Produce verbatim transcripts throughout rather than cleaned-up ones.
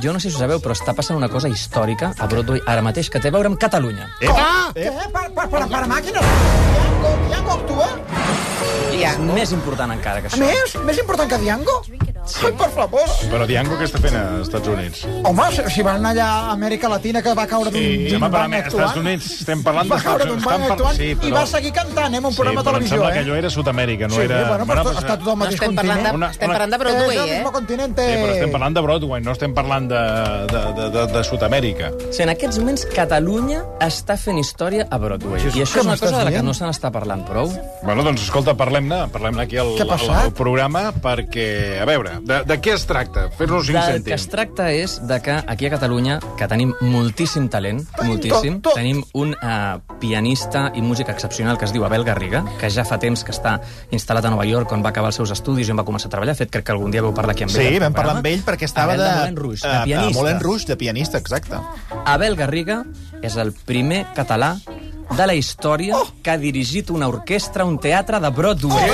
jo no sé si ho sabeu, però està passant una cosa històrica a Broadway ara mateix que té a veure amb Catalunya. Ah! Què? Per, per, per, per màquines? Diango, Diango actua? És més important encara que A això. més? Més important que Diango? Ai, per favor. Però Diango què està fent als Estats Units? Home, si, si van allà a Amèrica Latina, que va caure d'un Sí, home, però banc als Estats actuant... Units estem parlant Va dels caure Estats d'un Units. banc Estan par- actuant sí, i però- va seguir cantant, eh, en un Sí, programa de però em televisió, sembla eh? que allò era Sud-amèrica, no Sí, era... bueno, però pues, està tot al No mateix estem parlant de, continent. Una- estem una- parlant de És Broadway, el eh? mismo continente. Sí, però estem parlant de Broadway, no estem parlant de, de, de, de, de Sud-amèrica. Sí, en aquests moments Catalunya està fent història a Broadway. Jesús, I això què és una m'estàs cosa de la que dient? no se n'està parlant prou. Bueno, doncs, escolta, parlem-ne, parlem-ne aquí al, Què ha passat? al, al programa, perquè, a veure, de, de què es tracta? Fer-nos cinc Del que es cèntims. tracta és de que aquí a Catalunya, que tenim moltíssim talent, moltíssim, tot, tot. tenim un uh, pianista i músic excepcional que es diu Abel Garriga, que ja fa temps que està instal·lat a Nova York, on va acabar els seus estudis i on va començar a treballar. De fet, crec que algun dia vau parlar aquí amb ell. Sí, al vam parlar programa. amb ell perquè estava Abel de... de Moulin Rouge, de eh, a pianista. Moulin Rouge, de pianista, exacte. Abel Garriga és el primer català de la història que ha dirigit una orquestra a un teatre de Broadway.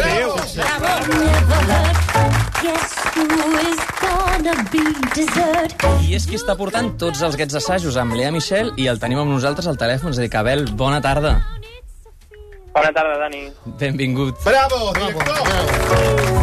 I és qui està portant tots els aquests assajos amb Lea Michel i el tenim amb nosaltres al telèfon. És a dir, que Abel, bona tarda. Bona tarda, Dani. Benvingut. Bravo, director!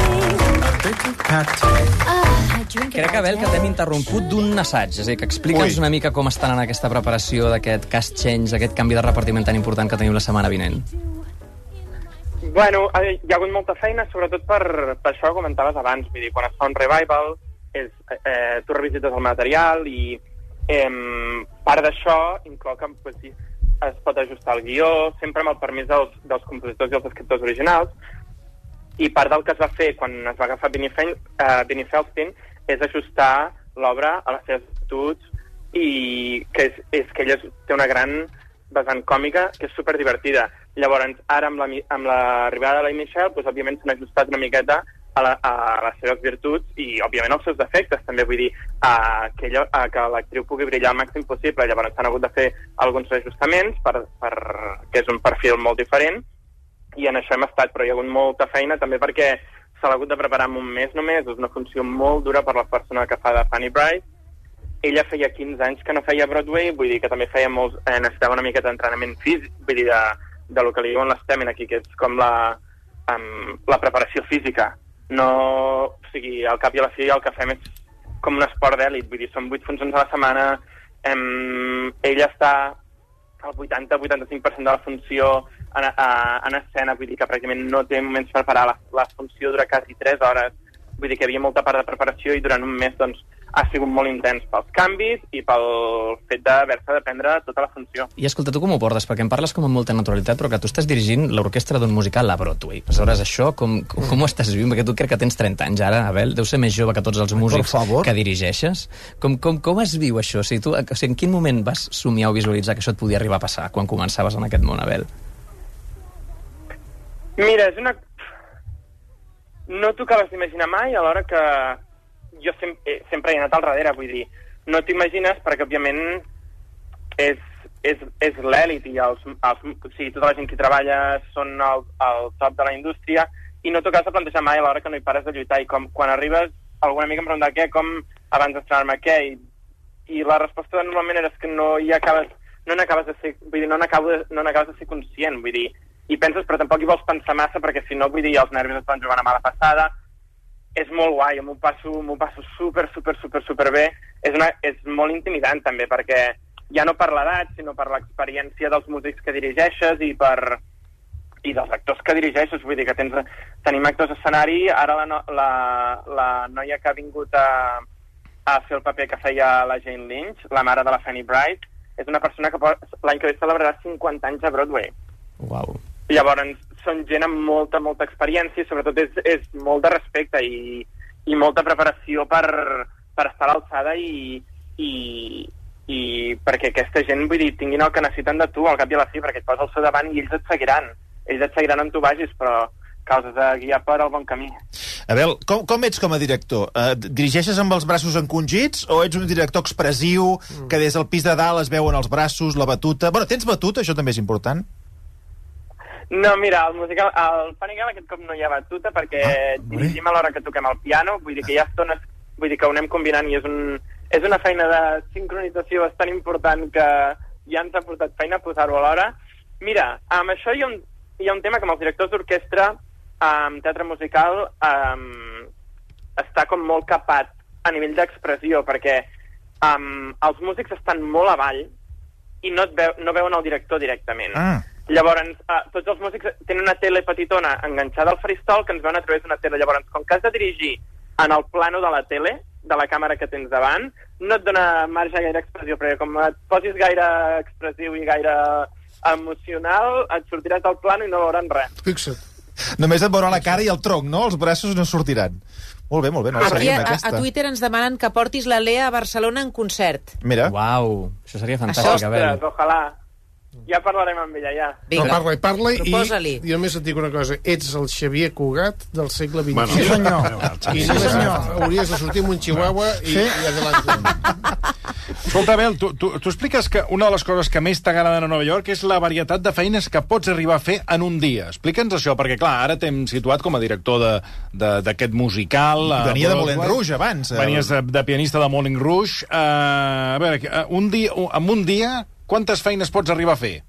Crec, Abel, que t'hem interromput d'un assaig. És a dir, que explica'ns Ui. una mica com estan en aquesta preparació d'aquest cast change, aquest canvi de repartiment tan important que tenim la setmana vinent. Bueno, hi ha hagut molta feina, sobretot per, per això que comentaves abans. Vull dir, quan es fa un revival, és, eh, tu revisites el material i eh, part d'això inclou que pues, sí, es pot ajustar el guió, sempre amb el permís dels, dels compositors i els escriptors originals, i part del que es va fer quan es va agafar Vinnie, Fein, uh, Vinnie Feldstein és ajustar l'obra a les seves virtuts i que és, és que ella té una gran vessant còmica que és superdivertida. Llavors, ara amb, la, amb l'arribada de la Michelle, doncs, òbviament s'han ajustat una miqueta a, la, a les seves virtuts i, òbviament, als seus defectes. També vull dir uh, que, ella, uh, que l'actriu pugui brillar el màxim possible. Llavors, s'han hagut de fer alguns ajustaments per, per, que és un perfil molt diferent i en això hem estat, però hi ha hagut molta feina també perquè s'ha hagut de preparar en un mes només. És una funció molt dura per la persona que fa de Fanny Bright. Ella feia quinze anys que no feia Broadway, vull dir que també feia molts, eh, necessitava una miqueta d'entrenament físic, vull dir, de, de lo que li diuen l'estamina aquí, que és com la, um, la preparació física. No, o sigui, al cap i a la fi el que fem és com un esport d'èlit, vull dir, són vuit funcions a la setmana, em, ella està al vuitanta a vuitanta-cinc per cent de la funció en, a, en escena, vull dir que pràcticament no té moments per parar, la, la funció dura quasi tres hores, vull dir que hi havia molta part de preparació i durant un mes doncs, ha sigut molt intens pels canvis i pel fet d'haver-se de prendre tota la funció. I escolta, tu com ho portes? Perquè em parles com amb molta naturalitat, però que tu estàs dirigint l'orquestra d'un musical a Broadway. Aleshores, això, com, com, com ho estàs vivint? Perquè tu crec que tens trenta anys ara, Abel, deu ser més jove que tots els músics que dirigeixes. Com, com, com es viu això? O sigui, tu, o sigui, en quin moment vas somiar o visualitzar que això et podia arribar a passar quan començaves en aquest món, Abel? Mira, és una... No t'ho acabes d'imaginar mai, alhora que jo sem eh, sempre he anat al darrere, vull dir, no t'imagines perquè, òbviament, és, és, és l'èlit i els, els, o sigui, tota la gent que hi treballa són al, al top de la indústria i no t'ho acabes de plantejar mai a l'hora que no hi pares de lluitar i com, quan arribes, alguna mica em pregunta què, com abans d'estrenar-me què i, i la resposta normalment és que no hi acabes, no n'acabes de ser, vull dir, no n'acabes no n'acabes de ser conscient, vull dir, i penses, però tampoc hi vols pensar massa perquè si no, vull dir, els nervis estan jugant a mala passada. És molt guai, m'ho passo, m'ho passo super, super, super, super bé. És, una, és molt intimidant també perquè ja no per l'edat, sinó per l'experiència dels músics que dirigeixes i per i dels actors que dirigeixes. Vull dir que tens, tenim actors a escenari, ara la, no, la, la noia que ha vingut a, a fer el paper que feia la Jane Lynch, la mare de la Fanny Bright, és una persona que l'any que ve celebrarà cinquanta anys a Broadway. Uau. Llavors, són gent amb molta, molta experiència i sobretot és, és molt de respecte i, i molta preparació per, per estar a l'alçada i, i, i perquè aquesta gent, vull dir, tinguin el que necessiten de tu al cap i a la fi, perquè et poses al seu davant i ells et seguiran. Ells et seguiran on tu vagis, però que els has de guiar per al bon camí. Abel, com, com ets com a director? Uh, dirigeixes amb els braços encongits o ets un director expressiu que des del pis de dalt es veuen els braços, la batuta... Bueno, tens batuta? Això també és important. No, mira, el musical, el Funny Girl aquest cop no hi ha batuta perquè ah, dirigim a l'hora que toquem el piano, vull dir que hi ha estones, vull dir que ho anem combinant i és un, és una feina de sincronització bastant important que ja ens ha portat feina posar-ho a l'hora. Mira, amb això hi ha un, hi ha un tema que amb els directors d'orquestra, amb teatre musical, um, està com molt capat a nivell d'expressió, perquè um, els músics estan molt avall i no, et veu, no veuen el director directament. Ah. Llavors, uh, tots els músics tenen una tele petitona enganxada al faristol que ens veuen a través d'una tele. Llavors, com que has de dirigir en el plano de la tele, de la càmera que tens davant, no et dona marge gaire expressió, perquè com et posis gaire expressiu i gaire emocional, et sortiràs del plano i no veuran res. Fixa't. Només et veurà la cara i el tronc, no? Els braços no sortiran. Molt bé, molt bé, no la Aquí sabíem, a, aquesta. a Twitter ens demanen que portis la Lea a Barcelona en concert. Mira. Uau, això seria fantàstic, Ostres, Abel. ojalà. Ja parlarem amb ella, ja. No, parla i parla i, Proposa-li. i a més et dic una cosa, ets el Xavier Cugat del segle vint i u. Bueno, Sí, senyor. I Sí, només senyor. hauries de sortir amb un chihuahua i, Sí. i adelante. Escolta, Abel, tu, tu, tu expliques que una de les coses que més t'agraden a Nova York és la varietat de feines que pots arribar a fer en un dia. Explica'ns això, perquè, clar, ara t'hem situat com a director de- de- d'aquest musical. a Venia de Broadway. Moulin Rouge, abans. Venies de, de pianista de Moulin Rouge. Uh, a veure, uh, un dia, un, en un dia, quantes feines pots arribar a fer?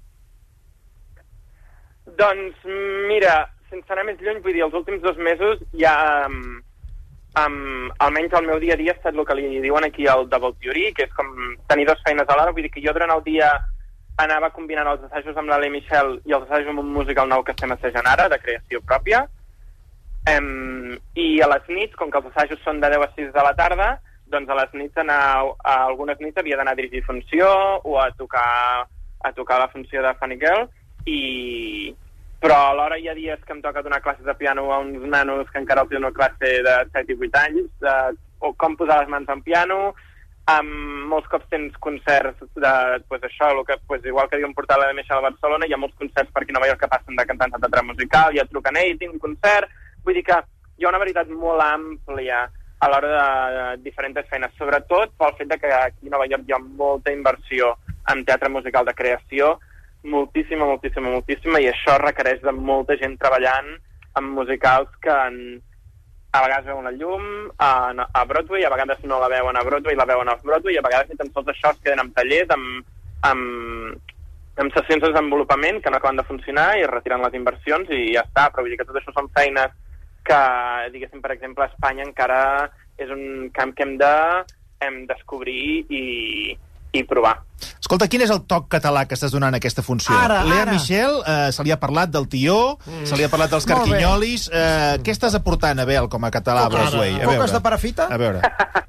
Doncs, mira, sense anar més lluny, vull dir, els últims dos mesos ja, um, um, almenys el meu dia a dia ha estat el que li diuen aquí el double duty, que és com tenir dues feines alhora. Vull dir que jo durant el dia anava combinant els assajos amb l'Ale Michel i els assajos amb un musical nou que estem assajant ara, de creació pròpia. Um, I a les nits, com que els assajos són de deu a sis de la tarda, doncs a les nits, anar, a algunes nits havia d'anar a dirigir funció o a tocar, a tocar la funció de Funny Girl, i... però alhora hi ha dies que em toca donar classes de piano a uns nanos que encara els dono classe de set i vuit anys, de, o com posar les mans en piano. Um, molts cops tens concerts de, pues això, el que, pues igual que diuen portar la de Michel a Barcelona, hi ha molts concerts per aquí a Nova York que passen de cantants a teatre musical, ja truquen, ei, tinc un concert. Vull dir que hi ha una varietat molt àmplia a l'hora de, de diferents feines, sobretot pel fet de que aquí a Nova York hi ha molta inversió en teatre musical de creació, moltíssima, moltíssima, moltíssima, i això requereix de molta gent treballant en musicals que en, a vegades veuen la llum a, a Broadway, a vegades no la veuen a Broadway, la veuen a Broadway, i a vegades ni tan sols això es queden amb tallers, amb, amb, amb sessions de desenvolupament que no acaben de funcionar i retiren les inversions i ja està. Però vull dir que tot això són feines que, diguéssim, per exemple, a Espanya encara és un camp que hem de hem descobrir i, i provar. Escolta, quin és el toc català que estàs donant a aquesta funció? Ara, Lea ara. Michel, eh, se li ha parlat del tió, mm. se li ha parlat dels Molt bé. carquinyolis. Eh, què estàs aportant, Abel, com a català a Broadway? A Coques veure. de parafita? A veure.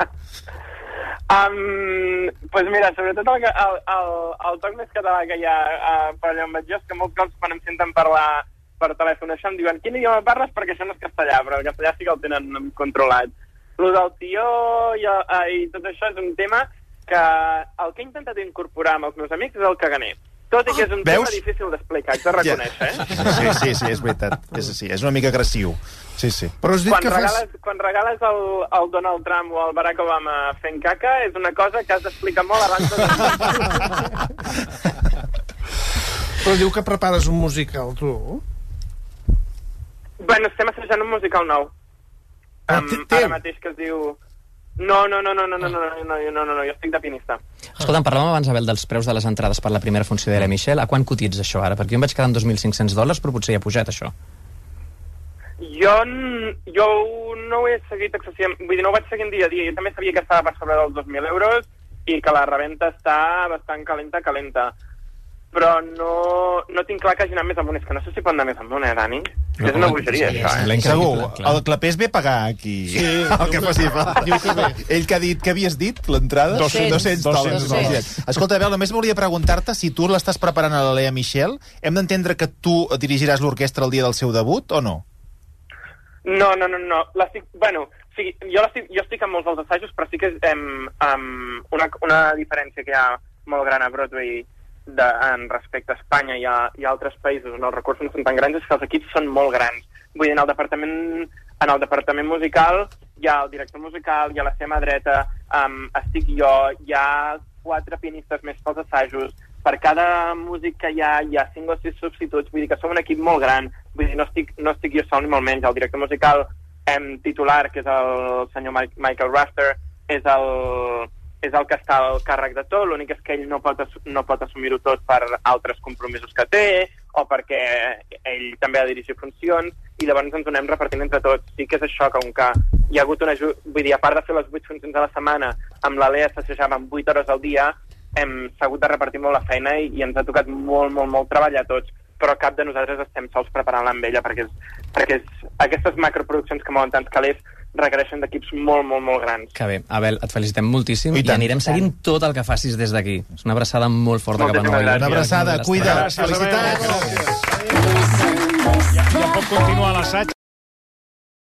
Um, pues mira, sobretot el, el, el, el toc més català que hi ha uh, per allà on vaig jo és que molts cops quan em senten parlar per telèfon això em diuen quin idioma parles perquè això no és castellà, però el castellà sí que el tenen controlat. Lo del tió i, uh, i tot això és un tema que el que he intentat incorporar amb els meus amics és el caganer. Tot i que és un Veus? tema difícil d'explicar, haig de reconèixer, eh? Sí, sí, sí, és veritat. És, sí, és una mica agressiu. Sí, sí. Però has dit Quan que fas... regales, quan regales el, el Donald Trump o el Barack Obama fent caca és una cosa que has d'explicar molt abans de... Però diu que prepares un musical, tu. Bueno, estem assajant un musical nou. Ah, Um, té- té? ara mateix que es diu... No, no, no, no, no, no, no, no, no, no, no, no, jo estic de pianista. Escolta'm, parlàvem abans, Abel, dels preus de les entrades per la primera funció de la Michel. A quan cotitza això ara? Perquè jo em vaig quedar en dos mil cinc-cents dòlars, però potser ja ha pujat, això. Jo, n- jo no ho he seguit excessivament, vull dir, no ho vaig seguint dia a dia. Jo també sabia que estava per sobre dels dos mil euros i que la reventa està bastant calenta, calenta. Però no, no tinc clar que hagi anat més amunt. És que no sé si pot anar més amunt, eh, Dani? No, és una home, bogeria, sí, això, sí, eh? Segur, clar. el Clapés ve a pagar aquí Sí, el que diu faci que- falta. diu que ve. Ell que ha dit, que havies dit, l'entrada? Dos-cents. dos-cents dòlars. Dos-cents. dos-cents. Escolta, Abel, només volia preguntar-te si tu l'estàs preparant a la Lea Michel. Hem d'entendre que tu dirigiràs l'orquestra el dia del seu debut, o no? No, no, no, no. L'estic... Bueno, o sigui, jo, l'estic... jo estic en molts dels assajos, però sí que és em, em, una, una diferència que hi ha molt gran a Broadway de, en respecte a Espanya i a, i a altres països on els recursos no són tan grans és que els equips són molt grans. Vull dir, en el departament, en el departament musical hi ha el director musical, hi ha la seva mà dreta, um, estic jo, hi ha quatre pianistes més pels assajos, per cada músic que hi ha hi ha cinc o sis substituts, vull dir que som un equip molt gran, vull dir, no estic, no estic jo sol ni molt menys. El director musical em, titular, que és el senyor Mike, Michael Raster, és el és el que està al càrrec de tot, l'únic és que ell no pot, no pot assumir-ho tot per altres compromisos que té, o perquè ell també ha de dirigir funcions, i llavors ens donem repartint entre tots. Sí que és això, que com que hi ha hagut una... Vull dir, a part de fer les vuit funcions a la setmana, amb la Lea s'assajàvem vuit hores al dia, hem s'ha hagut de repartir molt la feina i, i ens ha tocat molt, molt, molt treballar tots, però cap de nosaltres estem sols preparant-la amb ella, perquè, és, perquè és, aquestes macroproduccions que mouen tants calés requereixen d'equips molt, molt, molt grans. Que bé. Abel, et felicitem moltíssim i, i anirem seguint tot el que facis des d'aquí. És una abraçada molt forta cap a Nova York. Una abraçada, cuida. Felicitats. Ja, ja pot continuar l'assaig.